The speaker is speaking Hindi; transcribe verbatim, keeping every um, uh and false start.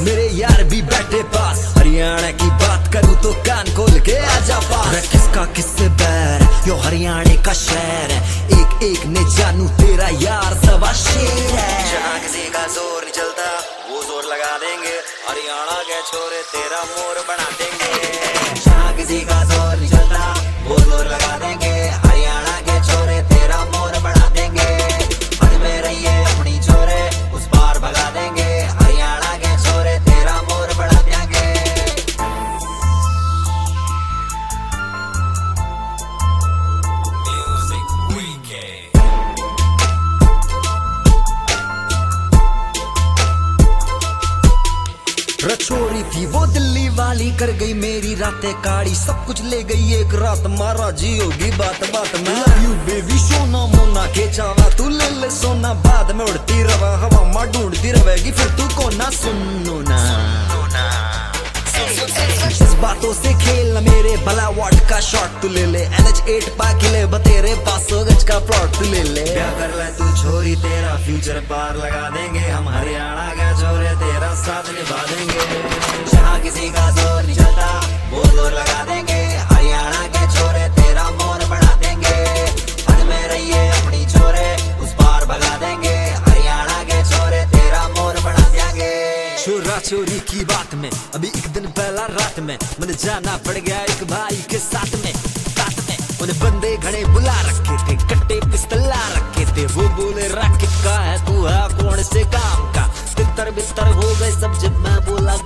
मेरे यार भी बैठे पास। हरियाणा की बात करूँ तो कान खोल के आजा पास। किसका किससे बैर, यो हरियाणा का शहर है, एक एक ने जानू तेरा यार सवा शेर है। जहाँ किसी का जोर नहीं चलता वो जोर लगा देंगे, हरियाणा के छोरे तेरा मोर बना देंगे। जहाँ किसी का जोर नहीं चलता वो जोर लगा देंगे, हरियाणा के छोरे तेरा मोर बना देंगे। हद में रहिए अपनी छोरे उस पार भगा देंगे, हरियाणा के छोरे तेरा मोर बना देंगे। रचोरी थी वो दिल्ली वाली, कर गई मेरी रातें काड़ी, सब कुछ ले गई एक रात, मारा जी होगी बात बात में। लव यू बेबी सोना मोना के चावा, तू ले ले सोना, बाद में उड़ती रवा हवा माँ ढूंढती रहेगी, फिर तू को ना सुनो ना। बातों से खेल मेरे भला वाट का शॉट तू ले ले, एन एच एट पाके ले बतेरे पास सौ गज का प्लॉट तू ले ले। क्या कर ले तू छोरी तेरा फ्यूचर पार लगा देंगे, हम हरियाणा के छोरे तेरा साथ निभा देंगे। जहाँ किसी का जोर नहीं चलता वो जोर लगा देंगे, हरियाणा के छोरे तेरा मोर बना देंगे। हद में रहिए अपनी छोरे उस पार भगा देंगे, हरियाणा के छोरे तेरा मोर बना देंगे। छोरा चोरी की बात में अभी एक दिन पहला रात में मुझे जाना पड़ गया एक भाई के साथ में साथ में उन्हें बंदे घड़े बुला रखे थे, कट्टे पिस्तला रखे थे। वो बोले राकेट का है तू है कौन से काम का, तितर बिस्तर हो गए सब जब मैं बोला